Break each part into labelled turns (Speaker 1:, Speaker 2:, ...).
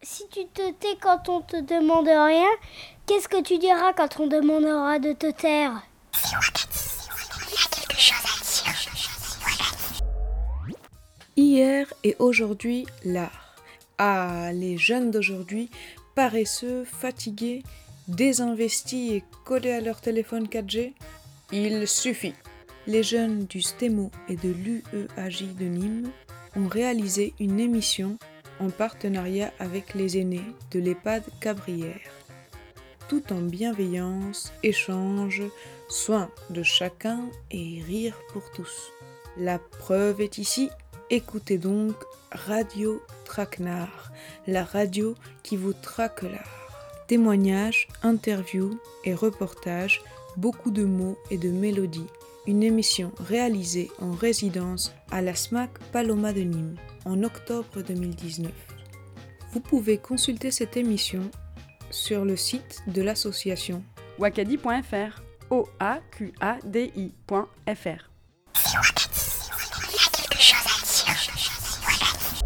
Speaker 1: Si tu te tais quand on te demande rien, qu'est-ce que tu diras quand on demandera de te taire? Si on t'a dit, il y a quelque chose à dire.
Speaker 2: Hier et aujourd'hui, l'art. Ah, les jeunes d'aujourd'hui, paresseux, fatigués, désinvestis et collés à leur téléphone 4G, il suffit. Les jeunes du STEMO et de l'UEAJ de Nîmes ont réalisé une émission en partenariat avec les aînés de l'EHPAD Cabrières. Tout en bienveillance, échange, soin de chacun et rire pour tous. La preuve est ici, écoutez donc Radio Traquenard, la radio qui vous traque l'art. Témoignages, interviews et reportages, beaucoup de mots et de mélodies. Une émission réalisée en résidence à la SMAC Paloma de Nîmes en octobre 2019. Vous pouvez consulter cette émission sur le site de l'association
Speaker 3: Waqadi.fr, OAQADI.fr.
Speaker 1: Si on t'a dit, il y a quelque chose à dire.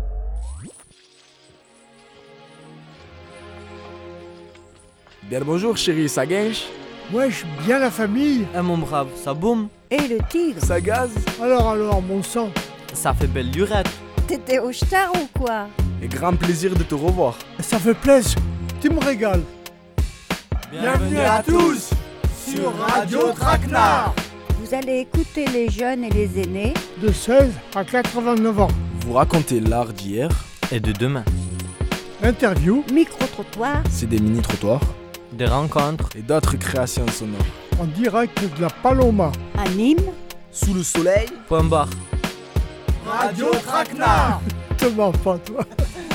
Speaker 4: Bien le bonjour chérie, ça gage?
Speaker 5: Wesh, bien la famille.
Speaker 6: Eh mon brave, ça boum.
Speaker 7: Et le tigre.
Speaker 4: Ça gaz?
Speaker 5: Alors, mon sang.
Speaker 6: Ça fait belle lurette.
Speaker 7: T'étais au star ou quoi?
Speaker 4: Et grand plaisir de te revoir.
Speaker 5: Ça fait plaisir. Tu me régales.
Speaker 4: Bienvenue à tous sur Radio Traquenard.
Speaker 7: Vous allez écouter les jeunes et les aînés.
Speaker 5: De 16 à 89 ans.
Speaker 4: Vous racontez l'art d'hier.
Speaker 6: Et de demain.
Speaker 5: Interview.
Speaker 7: Micro-trottoir.
Speaker 4: C'est des mini-trottoirs.
Speaker 6: Des rencontres.
Speaker 4: Et d'autres créations sonores.
Speaker 5: En direct de la Paloma.
Speaker 7: À Nîmes.
Speaker 4: Sous le soleil.
Speaker 6: Point barre.
Speaker 4: Radio Traquenard.
Speaker 5: Te mens pas, toi.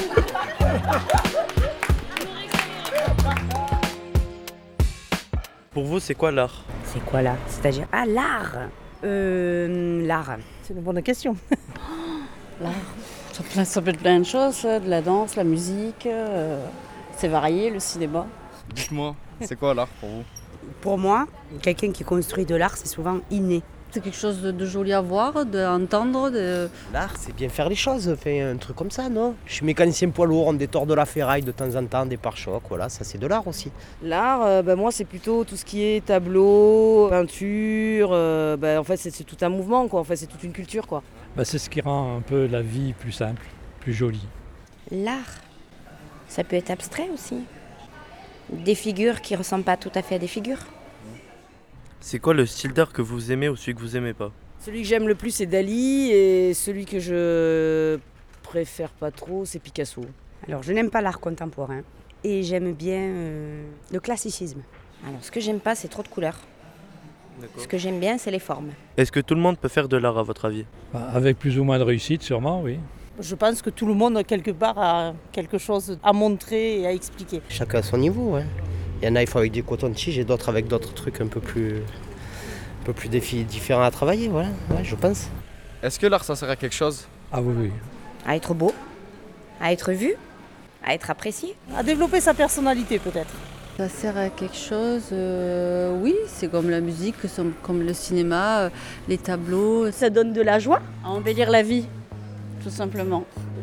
Speaker 6: Pour vous, c'est quoi l'art?
Speaker 7: C'est quoi là? C'est-à-dire, l'art. L'art.
Speaker 8: C'est une bonne question. L'art, ça peut être plein de choses, de la danse, la musique, c'est varié, le cinéma.
Speaker 9: Dites-moi, c'est quoi l'art pour vous?
Speaker 7: Pour moi, quelqu'un qui construit de l'art, c'est souvent inné.
Speaker 8: C'est quelque chose de joli à voir, d'entendre.
Speaker 10: L'art, c'est bien faire les choses, un truc comme ça, non? Je suis mécanicien poids lourd, on détord de la ferraille de temps en temps, des pare-chocs, voilà, ça c'est de l'art aussi.
Speaker 8: L'art, moi c'est plutôt tout ce qui est tableau, peinture, en fait c'est tout un mouvement, quoi. En fait c'est toute une culture, quoi.
Speaker 11: C'est ce qui rend un peu la vie plus simple, plus jolie.
Speaker 12: L'art, ça peut être abstrait aussi. Des figures qui ne ressemblent pas tout à fait à des figures.
Speaker 6: C'est quoi le style d'art que vous aimez ou celui que vous aimez pas?
Speaker 8: Celui que j'aime le plus c'est Dali et celui que je préfère pas trop c'est Picasso.
Speaker 7: Alors je n'aime pas l'art contemporain et j'aime bien le classicisme.
Speaker 12: Alors ce que j'aime pas c'est trop de couleurs. Ce que j'aime bien c'est les formes.
Speaker 6: Est-ce que tout le monde peut faire de l'art à votre avis?
Speaker 11: Avec plus ou moins de réussite sûrement, oui.
Speaker 8: Je pense que tout le monde quelque part a quelque chose à montrer et à expliquer.
Speaker 10: Chacun à son niveau, ouais. Il y en a, il faut avec des cotons-tiges et d'autres avec d'autres trucs un peu plus différents à travailler, voilà, ouais, je pense.
Speaker 9: Est-ce que l'art ça sert à quelque chose?
Speaker 11: Ah oui.
Speaker 12: À être beau, à être vu, à être apprécié.
Speaker 8: À développer sa personnalité peut-être.
Speaker 3: Ça sert à quelque chose, oui, c'est comme la musique, comme le cinéma, les tableaux.
Speaker 8: Ça donne de la joie, à embellir la vie, tout simplement.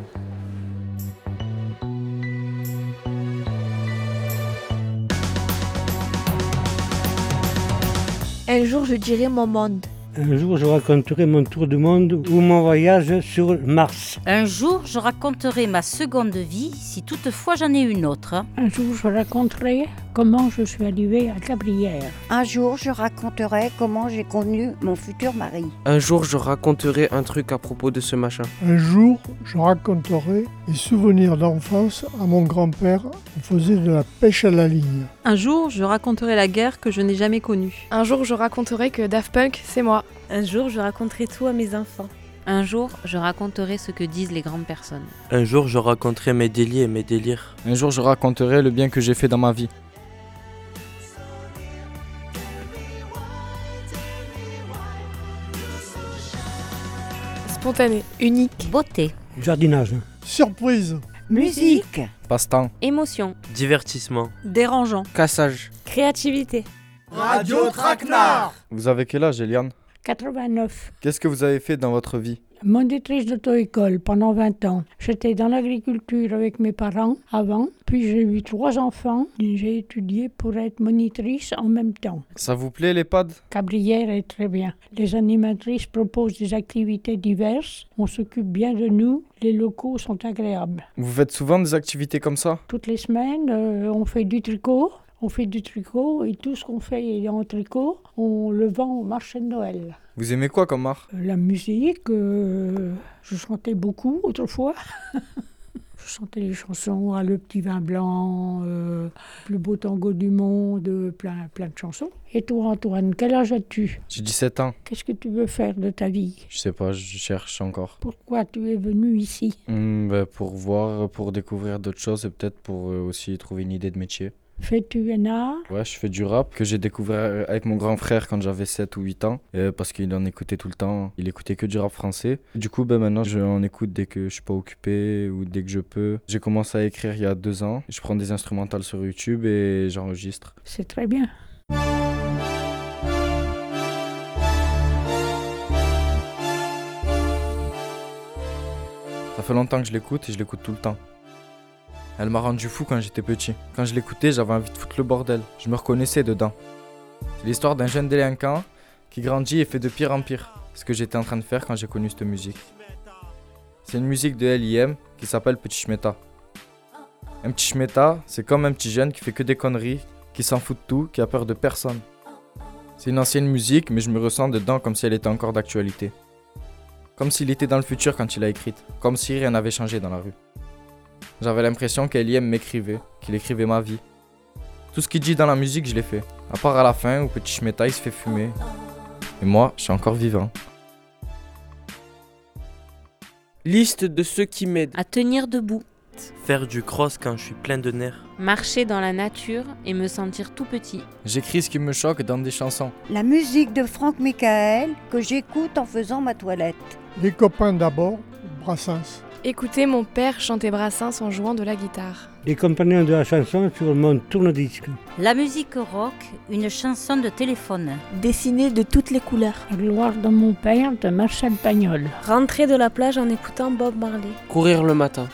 Speaker 13: Un jour, je dirai mon monde.
Speaker 14: Un jour, je raconterai mon tour du monde ou mon voyage sur Mars.
Speaker 15: Un jour, je raconterai ma seconde vie, si toutefois j'en ai une autre.
Speaker 16: Un jour, je raconterai comment je suis arrivée à Cabrières.
Speaker 7: Un jour, je raconterai comment j'ai connu mon futur mari.
Speaker 17: Un jour, je raconterai un truc à propos de ce machin.
Speaker 5: Un jour, je raconterai les souvenirs d'enfance à mon grand-père. On faisait de la pêche à la ligne.
Speaker 18: Un jour, je raconterai la guerre que je n'ai jamais connue.
Speaker 19: Un jour, je raconterai que Daft Punk, c'est moi.
Speaker 20: Un jour, je raconterai tout à mes enfants.
Speaker 7: Un jour, je raconterai ce que disent les grandes personnes.
Speaker 6: Un jour, je raconterai mes délits et mes délires.
Speaker 9: Un jour, je raconterai le bien que j'ai fait dans ma vie.
Speaker 19: Spontané, unique,
Speaker 15: beauté,
Speaker 14: jardinage,
Speaker 5: surprise,
Speaker 7: musique,
Speaker 9: passe-temps,
Speaker 7: émotion,
Speaker 6: divertissement,
Speaker 18: dérangeant,
Speaker 9: cassage,
Speaker 20: créativité.
Speaker 4: Radio Traquenard.
Speaker 9: Vous avez quel âge, Eliane?
Speaker 16: 89.
Speaker 9: Qu'est-ce que vous avez fait dans votre vie?
Speaker 16: Monitrice d'auto-école pendant 20 ans. J'étais dans l'agriculture avec mes parents avant, puis j'ai eu 3 enfants et j'ai étudié pour être monitrice en même temps.
Speaker 9: Ça vous plaît l'EHPAD?
Speaker 16: Cabrières est très bien. Les animatrices proposent des activités diverses. On s'occupe bien de nous. Les locaux sont agréables.
Speaker 9: Vous faites souvent des activités comme ça?
Speaker 16: Toutes les semaines, on fait du tricot. On fait du tricot et tout ce qu'on fait en tricot, on le vend au marché de Noël.
Speaker 9: Vous aimez quoi comme art?
Speaker 16: La musique, je chantais beaucoup autrefois. Je chantais les chansons à Le Petit Vin Blanc, Le Beau Tango du Monde, plein de chansons. Et toi Antoine, quel âge as-tu?
Speaker 9: J'ai 17 ans.
Speaker 16: Qu'est-ce que tu veux faire de ta vie?
Speaker 9: Je sais pas, je cherche encore.
Speaker 16: Pourquoi tu es venu ici?
Speaker 9: Pour voir, pour découvrir d'autres choses et peut-être pour aussi trouver une idée de métier.
Speaker 16: Fais-tu un art?
Speaker 9: Ouais, je fais du rap que j'ai découvert avec mon grand frère quand j'avais 7 ou 8 ans parce qu'il en écoutait tout le temps. Il écoutait que du rap français. Du coup, maintenant, j'en écoute dès que je suis pas occupé ou dès que je peux. J'ai commencé à écrire il y a 2 ans. Je prends des instrumentales sur YouTube et j'enregistre.
Speaker 16: C'est très bien.
Speaker 9: Ça fait longtemps que je l'écoute et je l'écoute tout le temps. Elle m'a rendu fou quand j'étais petit. Quand je l'écoutais, j'avais envie de foutre le bordel. Je me reconnaissais dedans. C'est l'histoire d'un jeune délinquant qui grandit et fait de pire en pire. Ce que j'étais en train de faire quand j'ai connu cette musique. C'est une musique de L.I.M. qui s'appelle Petit Schmetta. Un petit Schmetta, c'est comme un petit jeune qui fait que des conneries, qui s'en fout de tout, qui a peur de personne. C'est une ancienne musique, mais je me ressens dedans comme si elle était encore d'actualité. Comme s'il était dans le futur quand il l'a écrite. Comme si rien n'avait changé dans la rue. J'avais l'impression qu'L.I.M. m'écrivait, qu'il écrivait ma vie. Tout ce qu'il dit dans la musique, je l'ai fait. À part à la fin où Petit Schmetta il se fait fumer. Et moi, je suis encore vivant.
Speaker 17: Liste de ceux qui m'aident.
Speaker 20: À tenir debout.
Speaker 6: Faire du cross quand je suis plein de nerfs.
Speaker 20: Marcher dans la nature et me sentir tout petit.
Speaker 9: J'écris ce qui me choque dans des chansons.
Speaker 21: La musique de Franck Michael que j'écoute en faisant ma toilette.
Speaker 5: Les copains d'abord, Brassens.
Speaker 19: Écouter mon père chanter Brassens en jouant de la guitare.
Speaker 14: Les compagnons de la chanson sur mon tourne-disque.
Speaker 15: La musique rock, une chanson de téléphone.
Speaker 13: Dessiner de toutes les couleurs.
Speaker 16: La gloire de mon père de Marcel Pagnol.
Speaker 20: Rentrer de la plage en écoutant Bob Marley.
Speaker 17: Courir le matin.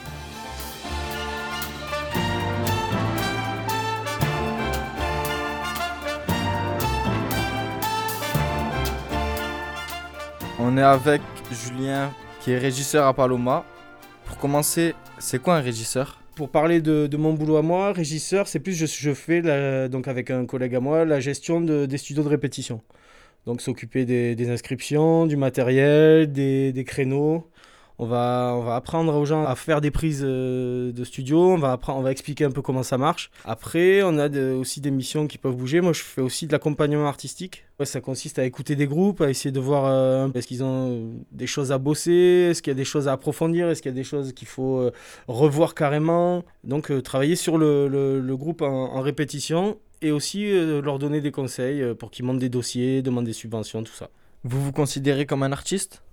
Speaker 9: On est avec Julien qui est régisseur à Paloma. Pour commencer, c'est quoi un régisseur?
Speaker 10: Pour parler de mon boulot à moi, régisseur, c'est plus je fais, donc avec un collègue à moi, la gestion des studios de répétition. Donc s'occuper des inscriptions, du matériel, des créneaux. On va apprendre aux gens à faire des prises de studio, on va expliquer un peu comment ça marche. Après, on a aussi des missions qui peuvent bouger. Moi, je fais aussi de l'accompagnement artistique. Ouais, ça consiste à écouter des groupes, à essayer de voir est-ce qu'ils ont des choses à bosser, est-ce qu'il y a des choses à approfondir, est-ce qu'il y a des choses qu'il faut revoir carrément. Donc, travailler sur le groupe en répétition et aussi leur donner des conseils pour qu'ils montent des dossiers, demandent des subventions, tout ça.
Speaker 9: Vous vous considérez comme un artiste?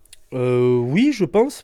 Speaker 10: Oui, je pense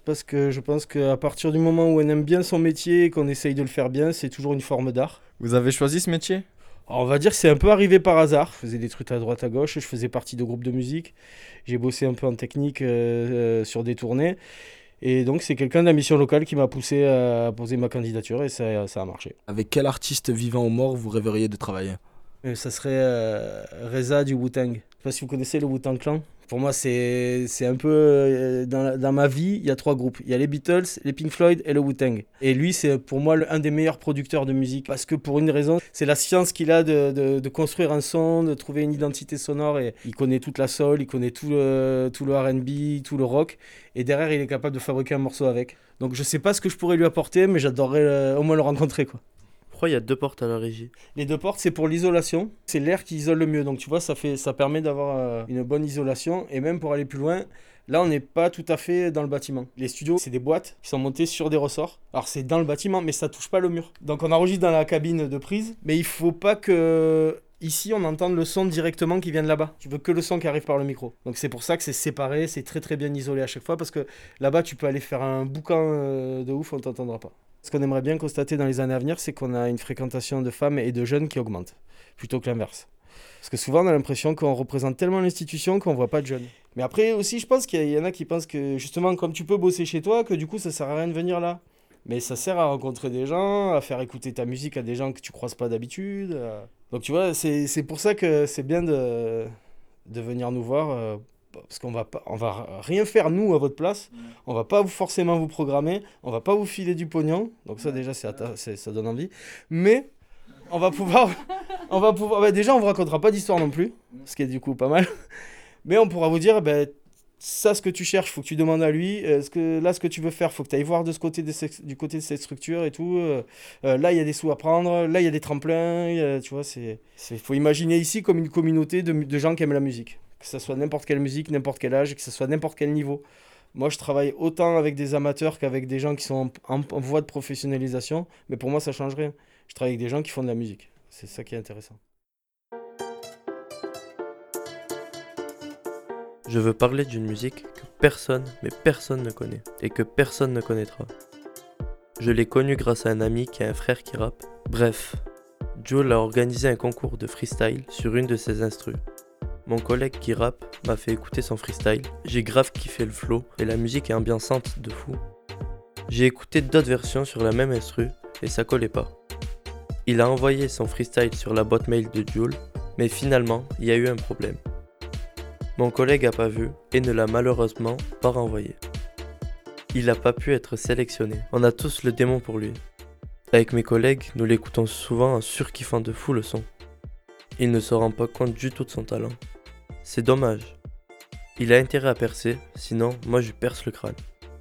Speaker 10: qu'à partir du moment où on aime bien son métier et qu'on essaye de le faire bien, c'est toujours une forme d'art.
Speaker 9: Vous avez choisi ce métier?
Speaker 10: Alors, on va dire que c'est un peu arrivé par hasard. Je faisais des trucs à droite à gauche, je faisais partie de groupes de musique, j'ai bossé un peu en technique sur des tournées. Et donc c'est quelqu'un de la mission locale qui m'a poussé à poser ma candidature et ça a marché.
Speaker 4: Avec quel artiste vivant ou mort vous rêveriez de travailler?
Speaker 10: Ça serait Reza du Wu-Tang. Je ne sais pas si vous connaissez le Wu-Tang Clan. Pour moi, c'est un peu... Dans ma vie, il y a 3 groupes. Il y a les Beatles, les Pink Floyd et le Wu-Tang. Et lui, c'est pour moi un des meilleurs producteurs de musique. Parce que pour une raison, c'est la science qu'il a de construire un son, de trouver une identité sonore. Et il connaît toute la soul, il connaît tout le R&B, tout le rock. Et derrière, il est capable de fabriquer un morceau avec. Donc je ne sais pas ce que je pourrais lui apporter, mais j'adorerais au moins le rencontrer, quoi.
Speaker 6: Pourquoi il y a 2 portes à la régie?
Speaker 10: Les 2 portes, c'est pour l'isolation. C'est l'air qui isole le mieux. Donc tu vois, ça permet d'avoir une bonne isolation. Et même pour aller plus loin, là, on n'est pas tout à fait dans le bâtiment. Les studios, c'est des boîtes qui sont montées sur des ressorts. Alors c'est dans le bâtiment, mais ça touche pas le mur. Donc on enregistre dans la cabine de prise. Mais il faut pas que... Ici, on entend le son directement qui vient de là-bas. Tu veux que le son qui arrive par le micro. Donc c'est pour ça que c'est séparé, c'est très très bien isolé à chaque fois. Parce que là-bas, tu peux aller faire un boucan de ouf, on t'entendra pas. Ce qu'on aimerait bien constater dans les années à venir, c'est qu'on a une fréquentation de femmes et de jeunes qui augmente, plutôt que l'inverse. Parce que souvent, on a l'impression qu'on représente tellement l'institution qu'on ne voit pas de jeunes. Mais après aussi, je pense qu'il y en a qui pensent que justement, comme tu peux bosser chez toi, que du coup, ça sert à rien de venir là. Mais ça sert à rencontrer des gens, à faire écouter ta musique à des gens que tu croises pas d'habitude. Donc tu vois, c'est pour ça que c'est bien de venir nous voir, parce qu'on va rien faire nous à votre place. On va pas forcément vous programmer, on va pas vous filer du pognon. Donc ça déjà, ça donne envie. Mais on va pouvoir, déjà on vous racontera pas d'histoire non plus, ce qui est du coup pas mal. Mais on pourra vous dire, ça, ce que tu cherches, faut que tu demandes à lui. Ce que tu veux faire, faut que tu ailles voir du côté de cette structure et tout. Là, il y a des sous à prendre. Là, il y a des tremplins. Tu vois, faut imaginer ici comme une communauté de gens qui aiment la musique. Que ce soit n'importe quelle musique, n'importe quel âge, que ce soit n'importe quel niveau. Moi, je travaille autant avec des amateurs qu'avec des gens qui sont en voie de professionnalisation. Mais pour moi, ça change rien. Je travaille avec des gens qui font de la musique. C'est ça qui est intéressant.
Speaker 6: Je veux parler d'une musique que personne ne connaît et que personne ne connaîtra. Je l'ai connue grâce à un ami qui a un frère qui rappe. Bref, Joel a organisé un concours de freestyle sur une de ses instrus. Mon collègue qui rappe m'a fait écouter son freestyle. J'ai grave kiffé le flow et la musique est ambiançante de fou. J'ai écouté d'autres versions sur la même instru et ça collait pas. Il a envoyé son freestyle sur la boîte mail de Joel, mais finalement, il y a eu un problème. Mon collègue a pas vu et ne l'a malheureusement pas renvoyé. Il n'a pas pu être sélectionné. On a tous le démon pour lui. Avec mes collègues, nous l'écoutons souvent en surkiffant de fou le son. Il ne se rend pas compte du tout de son talent. C'est dommage. Il a intérêt à percer, sinon moi je lui perce le crâne.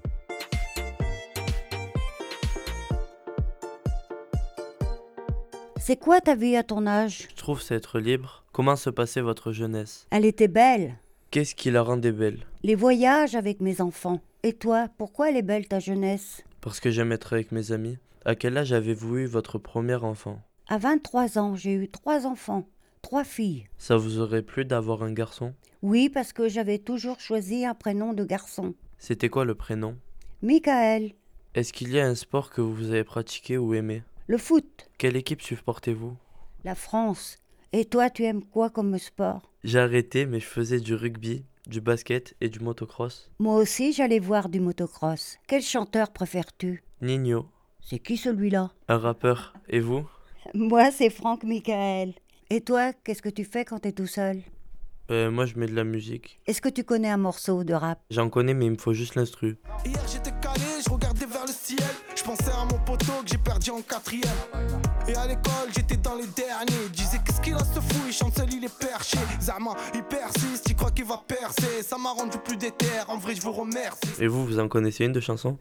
Speaker 21: C'est quoi ta vie à ton âge?
Speaker 6: Je trouve c'est être libre. Comment se passait votre jeunesse?
Speaker 21: Elle était belle.
Speaker 6: Qu'est-ce qui la rendait belle?
Speaker 21: Les voyages avec mes enfants. Et toi, pourquoi elle est belle ta jeunesse?
Speaker 6: Parce que j'aime être avec mes amis. À quel âge avez-vous eu votre premier enfant?
Speaker 21: À 23 ans, j'ai eu 3 enfants, 3 filles.
Speaker 6: Ça vous aurait plu d'avoir un garçon?
Speaker 21: Oui, parce que j'avais toujours choisi un prénom de garçon.
Speaker 6: C'était quoi le prénom?
Speaker 21: Michael.
Speaker 6: Est-ce qu'il y a un sport que vous avez pratiqué ou aimé?
Speaker 21: Le foot.
Speaker 6: Quelle équipe supportez-vous?
Speaker 21: La France. Et toi, tu aimes quoi comme sport?
Speaker 6: J'ai arrêté, mais je faisais du rugby, du basket et du motocross.
Speaker 21: Moi aussi, j'allais voir du motocross. Quel chanteur préfères-tu?
Speaker 6: Nino.
Speaker 21: C'est qui celui-là?
Speaker 6: Un rappeur. Et vous?
Speaker 21: Moi, c'est Franck Michael. Et toi, qu'est-ce que tu fais quand t'es tout seul?
Speaker 6: Moi, je mets de la musique.
Speaker 21: Est-ce que tu connais un morceau de rap?
Speaker 6: J'en connais, mais il me faut juste l'instru.
Speaker 2: Hier, j'étais calé, je regardais vers le ciel. Je pensais à mon poteau que j'ai perdu en 4e. Et à l'école, j'étais dans les derniers. Disais qu'est-ce qu'il a ce fou, il chante seul, il est perché. Zama, il persiste, il croit qu'il va percer. Ça m'a rendu plus déter, en vrai, je vous remercie.
Speaker 6: Et vous en connaissez une de chanson?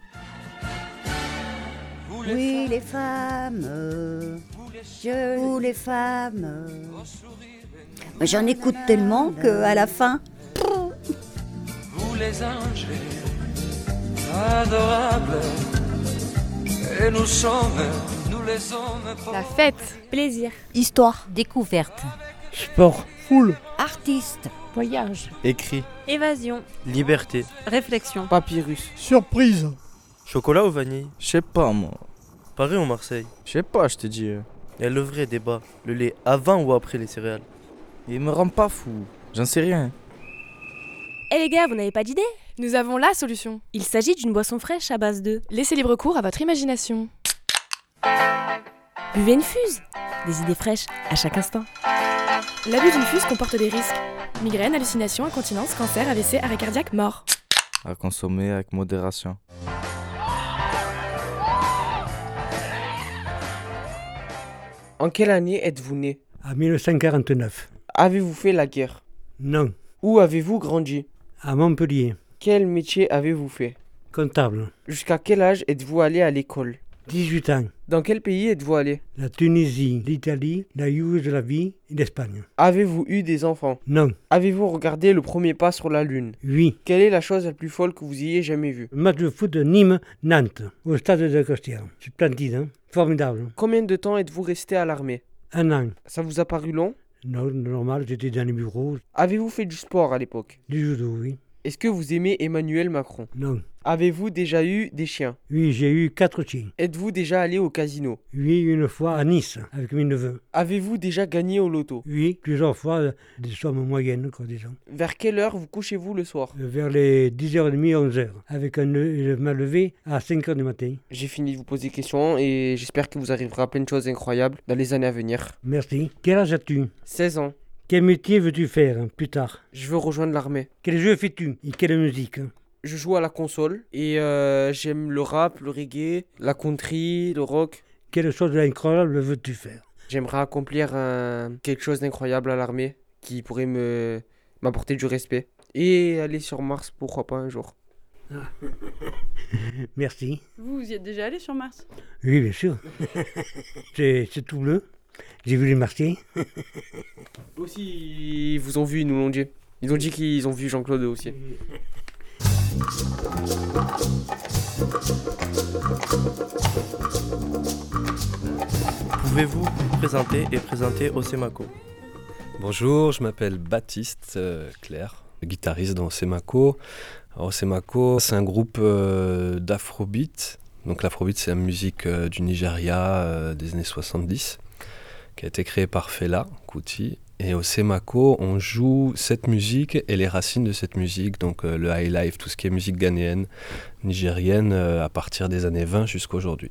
Speaker 21: Oui, les femmes, vous les femmes. J'en écoute tellement qu'à la fin...
Speaker 22: Vous les anges, adorables, et nous sommes, nous les hommes...
Speaker 19: La fête, plaisir,
Speaker 20: histoire, découverte,
Speaker 14: sport,
Speaker 5: foule,
Speaker 21: artiste,
Speaker 16: voyage,
Speaker 6: écrit,
Speaker 19: évasion,
Speaker 6: liberté,
Speaker 18: réflexion,
Speaker 17: papyrus,
Speaker 5: surprise.
Speaker 6: Chocolat ou vanille?
Speaker 4: Je sais pas moi.
Speaker 6: Paris ou Marseille?
Speaker 4: Je sais pas, je te dis.
Speaker 6: Et le vrai débat, le lait avant ou après les céréales?
Speaker 4: Il me rend pas fou. J'en sais rien.
Speaker 19: Eh les gars, vous n'avez pas d'idée? Nous avons la solution. Il s'agit d'une boisson fraîche à base de... Laissez libre cours à votre imagination. Buvez une fuse. Des idées fraîches à chaque instant. L'abus d'une fuse comporte des risques. Migraine, hallucinations, incontinence, cancer, AVC, arrêt cardiaque, mort.
Speaker 4: À consommer avec modération.
Speaker 17: En quelle année êtes-vous né?
Speaker 14: En 1949.
Speaker 17: Avez-vous fait la guerre?
Speaker 14: Non.
Speaker 17: Où avez-vous grandi?
Speaker 14: À Montpellier.
Speaker 17: Quel métier avez-vous fait?
Speaker 14: Comptable.
Speaker 17: Jusqu'à quel âge êtes-vous allé à l'école?
Speaker 14: 18 ans.
Speaker 17: Dans quel pays êtes-vous allé?
Speaker 14: La Tunisie, l'Italie, la Yougoslavie et l'Espagne.
Speaker 17: Avez-vous eu des enfants?
Speaker 14: Non.
Speaker 17: Avez-vous regardé le premier pas sur la Lune?
Speaker 14: Oui.
Speaker 17: Quelle est la chose la plus folle que vous ayez jamais vue?
Speaker 14: Le match de foot de Nîmes-Nantes, au stade de Costière. C'est splendide, hein? Formidable.
Speaker 17: Combien de temps êtes-vous resté à l'armée?
Speaker 14: 1 an.
Speaker 17: Ça vous a paru long?
Speaker 14: Non, normal, j'étais dans les bureaux.
Speaker 17: Avez-vous fait du sport à l'époque?
Speaker 14: Du judo, oui.
Speaker 17: Est-ce que vous aimez Emmanuel Macron?
Speaker 14: Non.
Speaker 17: Avez-vous déjà eu des chiens?
Speaker 14: Oui, j'ai eu 4 chiens.
Speaker 17: Êtes-vous déjà allé au casino?
Speaker 14: Oui, une fois à Nice, avec mes neveux.
Speaker 17: Avez-vous déjà gagné au loto?
Speaker 14: Oui, plusieurs fois, des sommes moyennes, quoi, disons.
Speaker 17: Vers quelle heure vous couchez-vous le soir?
Speaker 14: Vers les 10h30, 11h, avec je me lever à 5h du matin.
Speaker 17: J'ai fini de vous poser des questions et j'espère que vous arriverez à plein de choses incroyables dans les années à venir.
Speaker 14: Merci. Quel âge as-tu?
Speaker 17: 16 ans.
Speaker 14: Quel métier veux-tu faire plus tard?
Speaker 17: Je veux rejoindre l'armée.
Speaker 14: Quel jeu fais-tu et quelle musique?
Speaker 17: Je joue à la console et j'aime le rap, le reggae, la country, le rock.
Speaker 14: Quelle chose d'incroyable veux-tu faire?
Speaker 17: J'aimerais accomplir quelque chose d'incroyable à l'armée qui pourrait m'apporter du respect. Et aller sur Mars, pourquoi pas un jour.
Speaker 14: Ah. Merci.
Speaker 18: Vous y êtes déjà allé sur Mars?
Speaker 14: Oui, bien sûr. c'est tout bleu. J'ai vu les Martiens.
Speaker 17: Aussi, ils vous ont vu, ils nous l'ont dit. Ils ont dit qu'ils ont vu Jean-Claude aussi.
Speaker 6: Pouvez-vous vous présenter et présenter Ossemako?
Speaker 1: Bonjour, je m'appelle Baptiste Claire, guitariste dans Ossemako. Ossemako, c'est un groupe d'afrobeat. Donc l'afrobeat, c'est la musique du Nigeria des années 70, qui a été créée par Fela Kuti. Et au Semako, on joue cette musique et les racines de cette musique, donc le high life, tout ce qui est musique ghanéenne, nigérienne, à partir des années 20 jusqu'à aujourd'hui.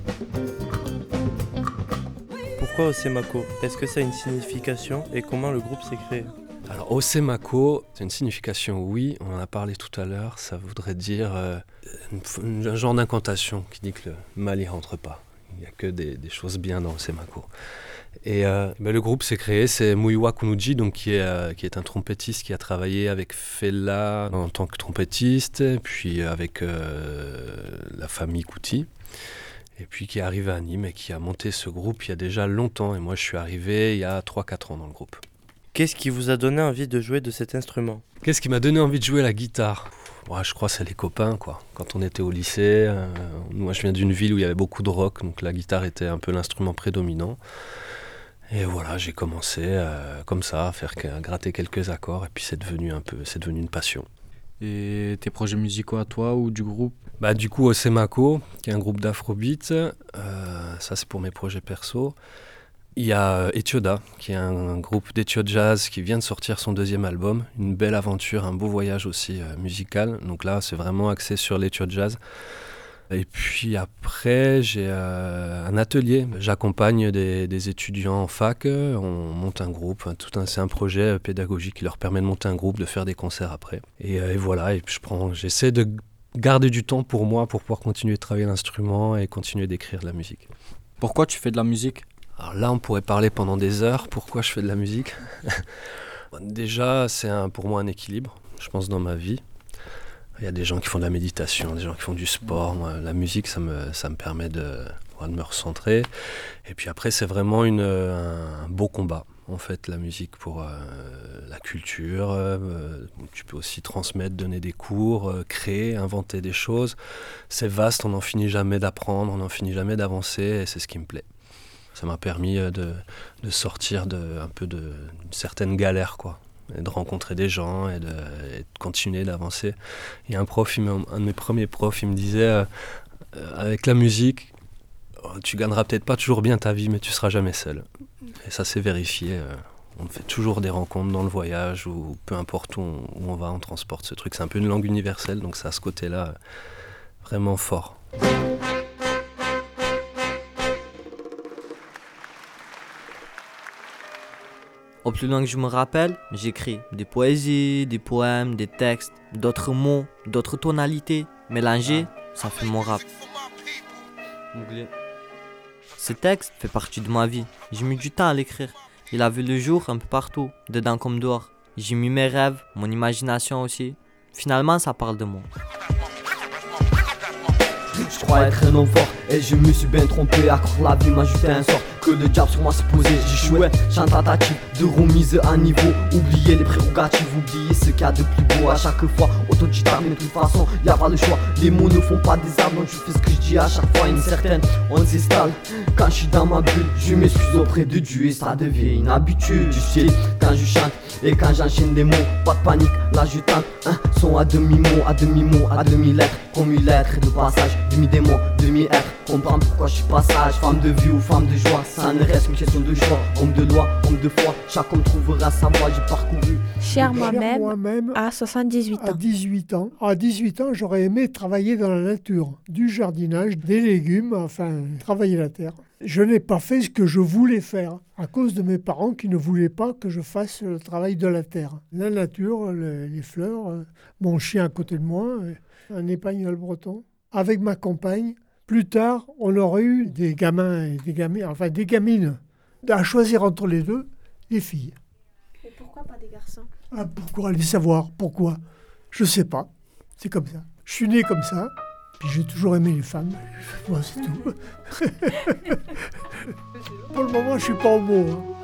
Speaker 6: Pourquoi Ossemako? Est-ce que ça a une signification et comment le groupe s'est créé?
Speaker 1: Alors Ossemako, c'est une signification, oui, on en a parlé tout à l'heure, ça voudrait dire un genre d'incantation qui dit que le mal n'y rentre pas. Il n'y a que des choses bien dans Ossemako. Et le groupe s'est créé, c'est Muyiwa Kunuji, donc qui est un trompettiste qui a travaillé avec Fela en tant que trompettiste, puis avec la famille Kuti, et puis qui est arrivé à Nîmes et qui a monté ce groupe il y a déjà longtemps, et moi je suis arrivé il y a 3-4 ans dans le groupe.
Speaker 6: Qu'est-ce qui vous a donné envie de jouer de cet instrument?
Speaker 1: Qu'est-ce qui m'a donné envie de jouer la guitare? Je crois que c'est les copains, quoi. Quand on était au lycée, moi je viens d'une ville où il y avait beaucoup de rock, donc la guitare était un peu l'instrument prédominant. Et voilà, j'ai commencé comme ça à gratter quelques accords, et puis c'est devenu une passion.
Speaker 9: Et tes projets musicaux à toi ou du groupe?
Speaker 1: Du coup, Ossemako, qui est un groupe d'afrobeat, ça c'est pour mes projets perso. Il y a Etioda, qui est un groupe d'Ethio Jazz qui vient de sortir son 2e album. Une belle aventure, un beau voyage aussi musical. Donc là, c'est vraiment axé sur l'Ethio Jazz. Et puis après, j'ai un atelier. J'accompagne des étudiants en fac. On monte un groupe. C'est un projet pédagogique qui leur permet de monter un groupe, de faire des concerts après. Et voilà, et puis j'essaie de garder du temps pour moi pour pouvoir continuer de travailler l'instrument et continuer d'écrire de la musique.
Speaker 9: Pourquoi tu fais de la musique?
Speaker 1: Alors là, on pourrait parler pendant des heures. Pourquoi je fais de la musique? Déjà, c'est pour moi un équilibre, je pense, dans ma vie. Il y a des gens qui font de la méditation, des gens qui font du sport. Moi, la musique, ça me permet de me recentrer. Et puis après, c'est vraiment un beau combat, en fait, la musique pour la culture. Tu peux aussi transmettre, donner des cours, créer, inventer des choses. C'est vaste, on n'en finit jamais d'apprendre, on n'en finit jamais d'avancer, et c'est ce qui me plaît. Ça m'a permis de sortir un peu d'une certaine galère, quoi. Et de rencontrer des gens et de continuer d'avancer. Il y a un de mes premiers profs, il me disait avec la musique, tu gagneras peut-être pas toujours bien ta vie, mais tu seras jamais seul. Et ça s'est vérifié. On fait toujours des rencontres dans le voyage, ou peu importe où on va, on transporte ce truc. C'est un peu une langue universelle, donc ça a ce côté-là vraiment fort.
Speaker 11: Au plus loin que je me rappelle, j'écris des poésies, des poèmes, des textes, d'autres mots, d'autres tonalités. Mélangés, ça fait mon rap. Ce texte fait partie de ma vie. J'ai mis du temps à l'écrire. Il a vu le jour un peu partout, dedans comme dehors. J'ai mis mes rêves, mon imagination aussi. Finalement, ça parle de moi.
Speaker 23: Je crois être un homme fort et je me suis bien trompé. À croire la vie m'a ajouté un sort.
Speaker 3: que le diable sur moi s'est posé. J'échouais, j'ai un tentative de remise à niveau. Oubliez les prérogatives, oubliez ce qu'il y a de plus beau. À chaque fois, autodidacte, mais de toute façon, y a pas le choix. Les mots ne font pas des arbres, donc je fais ce que je dis à chaque fois. Une certaine, on s'installe. Quand je suis dans ma bulle, je m'excuse auprès de Dieu et ça devient une habitude. Du style, quand je chante et quand j'enchaîne des mots, pas de panique, là je tente. Son à demi-mot, à demi-mot, à demi-lettre. Comme une lettre de passage, demi-démon, demi-être. Comprends pourquoi je suis passage, femme de vie ou femme de joie. Ça ne reste qu'une question de choix, homme de loi, homme de foi. Chaque homme trouvera sa voie, j'ai parcouru.
Speaker 13: Cher moi-même, à 78 ans.
Speaker 5: À 18 ans, j'aurais aimé travailler dans la nature, du jardinage, des légumes, enfin, travailler la terre. Je n'ai pas fait ce que je voulais faire, à cause de mes parents qui ne voulaient pas que je fasse le travail de la terre. La nature, les fleurs, mon chien à côté de moi, un épagnol breton. Avec ma compagne, plus tard, on aurait eu des gamins et des gamines, enfin des gamines, à choisir entre les deux, les filles.
Speaker 13: Et pourquoi pas des garçons?
Speaker 5: Pourquoi aller savoir? Pourquoi? Je sais pas. C'est comme ça. Je suis né comme ça. Puis j'ai toujours aimé les femmes. Moi, c'est tout. Pour le moment, je suis pas homo.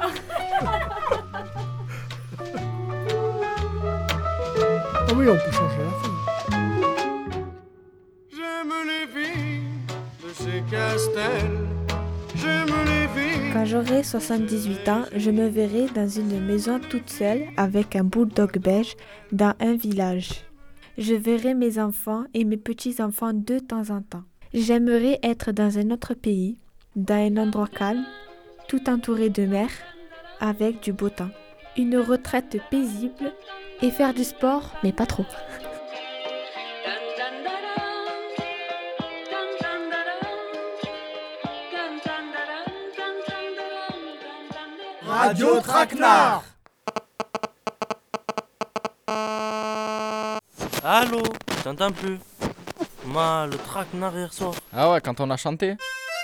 Speaker 5: Ah oui, on peut changer la fin.
Speaker 2: J'aime les filles de ces castels. J'aime les filles.
Speaker 13: Quand j'aurai 78 ans, je me verrai dans une maison toute seule avec un bulldog beige dans un village. Je verrai mes enfants et mes petits-enfants de temps en temps. J'aimerais être dans un autre pays, dans un endroit calme, tout entouré de mer, avec du beau temps. Une retraite paisible et faire du sport, mais pas trop.
Speaker 2: Radio Traquenard.
Speaker 6: Allô, je t'entends plus. Le traquenard hier soir.
Speaker 9: Ah ouais, quand on a chanté.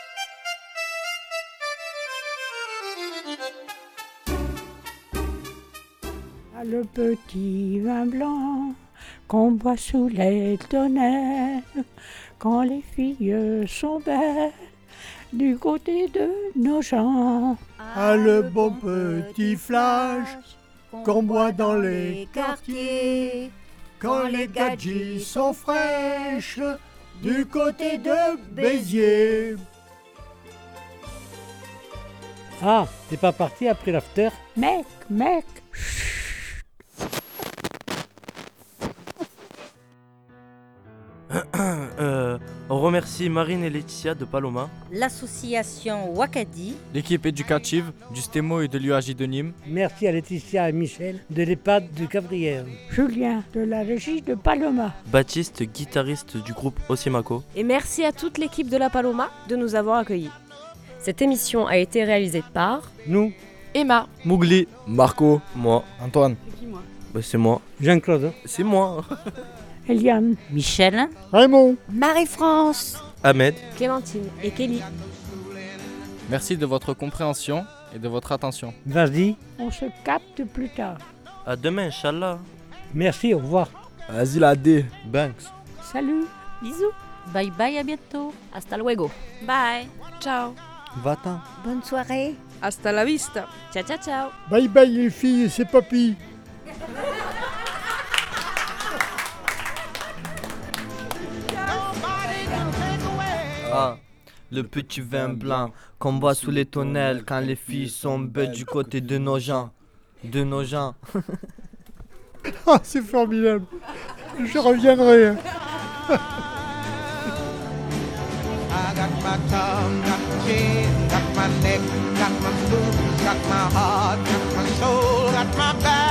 Speaker 16: Le petit vin blanc qu'on boit sous les tonnelles, quand les filles sont belles, du côté de nos gens.
Speaker 5: Ah, le bon petit flash qu'on boit dans les quartiers, quand les gadgets sont fraîches, du côté de Béziers.
Speaker 14: Ah, t'es pas parti après l'after?
Speaker 16: Mec,
Speaker 6: On remercie Marine et Laetitia de Paloma,
Speaker 15: l'association Wakadi,
Speaker 9: l'équipe éducative du STEMO et de l'UAJ de Nîmes.
Speaker 14: Merci à Laetitia et Michel de l'EHPAD de Cabrières.
Speaker 16: Julien de la régie de Paloma,
Speaker 6: Baptiste, guitariste du groupe Osimaco.
Speaker 19: Et merci à toute l'équipe de la Paloma de nous avoir accueillis. Cette émission a été réalisée par
Speaker 14: nous,
Speaker 19: Emma,
Speaker 6: Mougli,
Speaker 9: Marco,
Speaker 6: moi,
Speaker 9: Antoine.
Speaker 18: C'est qui moi?
Speaker 6: C'est moi.
Speaker 14: Jean-Claude.
Speaker 6: C'est moi.
Speaker 16: Eliane,
Speaker 15: Michel,
Speaker 5: Raymond,
Speaker 21: Marie-France,
Speaker 6: Ahmed,
Speaker 19: Clémentine et Kelly.
Speaker 9: Merci de votre compréhension et de votre attention.
Speaker 14: Vas-y.
Speaker 16: on se capte plus tard.
Speaker 6: à demain, Inch'Allah.
Speaker 14: Merci, au revoir.
Speaker 9: Vas-y la D.
Speaker 4: Banks.
Speaker 16: Salut,
Speaker 19: Bisous.
Speaker 15: bye bye, à bientôt.
Speaker 19: Hasta luego. Bye. Ciao.
Speaker 4: Va-t'en.
Speaker 21: bonne soirée.
Speaker 19: Hasta la vista. Ciao, ciao, ciao.
Speaker 5: bye bye les filles, c'est papy.
Speaker 11: Ah, le petit vin blanc qu'on boit sous les tonnelles quand les filles sont belles du côté de nos gens. De nos gens.
Speaker 5: Ah, c'est formidable. Je reviendrai.
Speaker 2: I got my tongue, got my chin, got my neck, got my moves, got my heart, got my soul, got my back.